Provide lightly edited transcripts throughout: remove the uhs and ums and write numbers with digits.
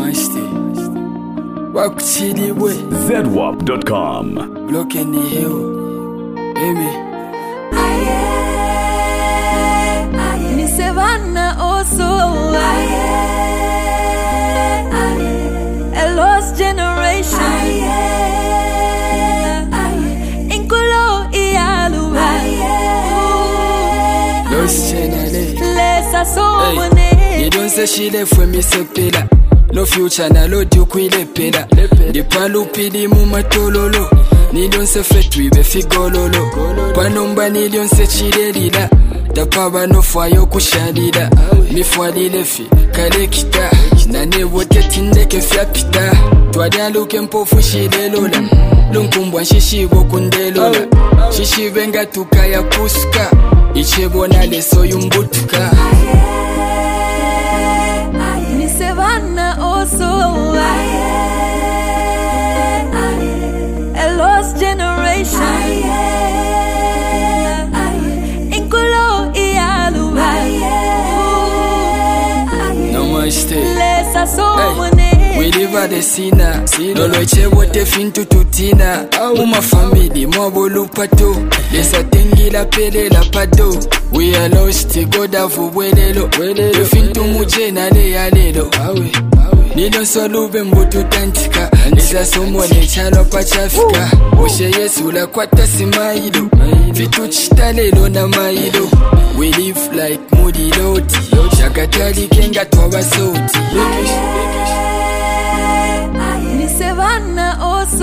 ZWAP.com. Block in the hill. Baby. Ni Savannah also. A lost generation. Inkolo iyalu. Lost generation. Lesa so money. You don't say she left when me say pela. No future na lo di kwile pela. Di palupi di mumatololo. Ni don't say fet we be figololo. Panomba ni don't say chidelila. Da paba no fwayo kushadida. Mi fwadi lefi kale kita. Na ne wote tinde ke fiapita. Twadia luke mpofu shidelola. Lunkumbwa shishi gokundelola. Shishi venga tukaya puska. Ichebona leso yumbutuka. Ni Savannah also. A lost generation. Inkolo iyalu. Namaste. Lesa so money. We live at the Sina. Lolo chebote fintu tutina. Uma family mwabolu pato. Lesa tengi la pele la pado. We are lost God avu welelo. Yo fintu muje na le ya lelo. Nilo solube mbutu tantika. Lesa somo ne chalo pachafika. Oshe yesu la kwata simailo. Fitu chita lelo na mailo. We live like moody lodi. Shakatali kenga toba soti. Ni Savannah also.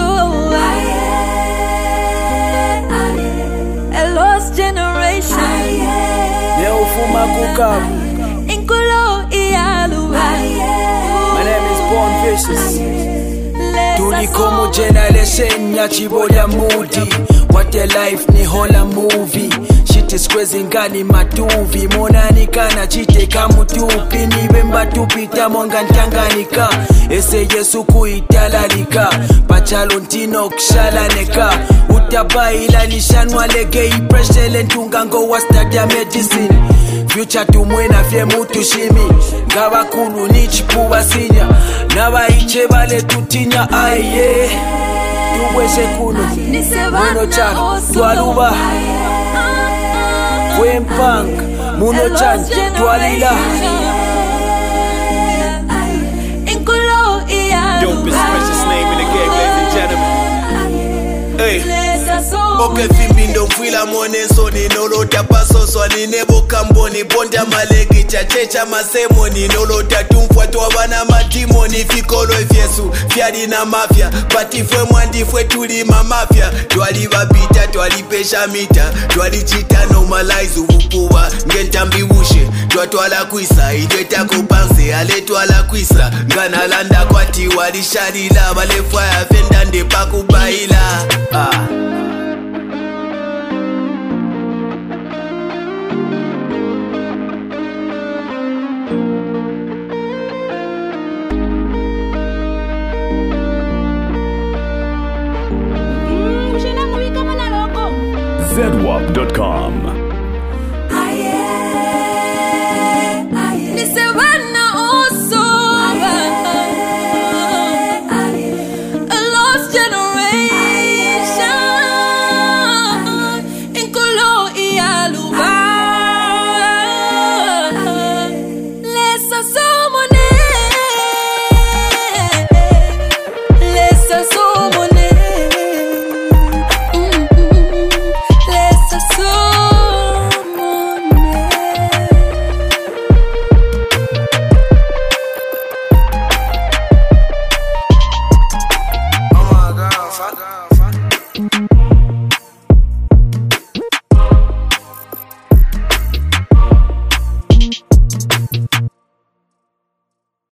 A lost generation. Neofuma Kukabu. Inkolo iyalu. My name is Born Vicious. Tulikomo generation ya chiboya moody. What a life ni hola movie. Shit is crazy ngani matuvi. Mona nikana chite kamutupi. Nibemba tupita monga ntanganika. Ese yesu kuitalalika. Pachalontino kshalaneka. Utabaila nishanwa lege ipreshele ntungango wa stadia medicine. Future tumwena fye mutu shimi. Ngaba kulu nichipuwa sinya. Naba iche bale tutinya aye. Tuweze kuno. Ni Savannah Muno chan, also. tualuba. Wempang, muno chan, tualila. Inkolo iyalu. Dopest, precious name in the game, ladies and gentlemen. Hey. Lesa so Okay, fimbindo mfila mwone soni nolo tapaso swani nebo kamboni bonda malegi chachecha masemoni nolo tatumfwa tuwabana madimoni fikolo efyesu fyadi na mafia patifwe mwandifwe tulima mafia twali babita twali pesha mita twali chita normalize ubupuwa ngentambi wushe twatwala kwisa idweta kupanse ale twala kwisa nganalanda kwati wali shalila balefwa ya fendande pakubaila ZWAP.com. Ni Savannah also. A lost generation. Inkolo iyalu. Lesa so money. Lesa so money. Lesa so money. Oh my God, fuck.